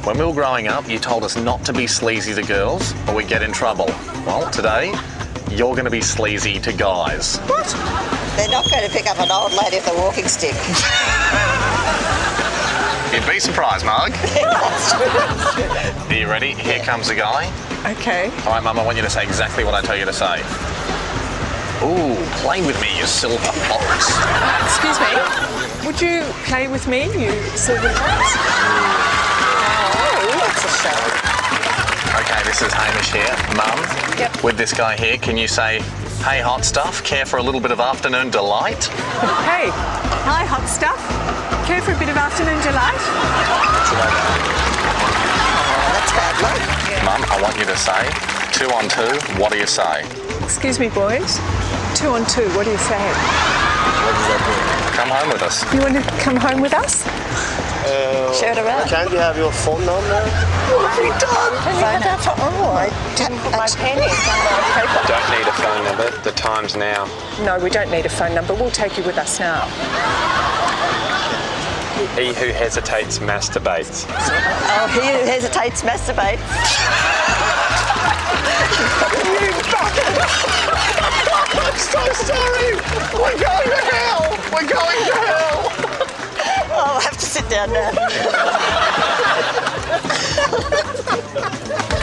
When we were growing up, you told us not to be sleazy to girls or we get in trouble. Well, today, you're going to be sleazy to guys. What? They're not going to pick up an old lady with a walking stick. You'd be surprised, Marg. That's true. Are you ready? Here comes a guy. Okay. All right, Mum, I want you to say exactly what I tell you to say. Ooh, play with me, you silver fox. Excuse me. Would you play with me, you silver fox? Oh, that's a show. Okay, this is Hamish here. Mum, Yep. with this guy here, can you say, hey, hot stuff, care for a little bit of afternoon delight? Hey. Hi, hot stuff. Care for a bit of afternoon delight? Oh, that's bad luck. Mum, I want you to say, 2 on 2, what do you say? Excuse me, boys. 2 on 2, what do you say? Come home with us. You want to come home with us? Show it around. Can you have your phone number? What have you done? Phone number? Oh, I Put my pen in on my paper. Don't need a phone number. The time's now. No, we don't need a phone number. We'll take you with us now. He who hesitates masturbates. Oh, he who hesitates masturbates. I'm so sorry. We're going to hell. We're going to hell. Oh, I have to sit down now.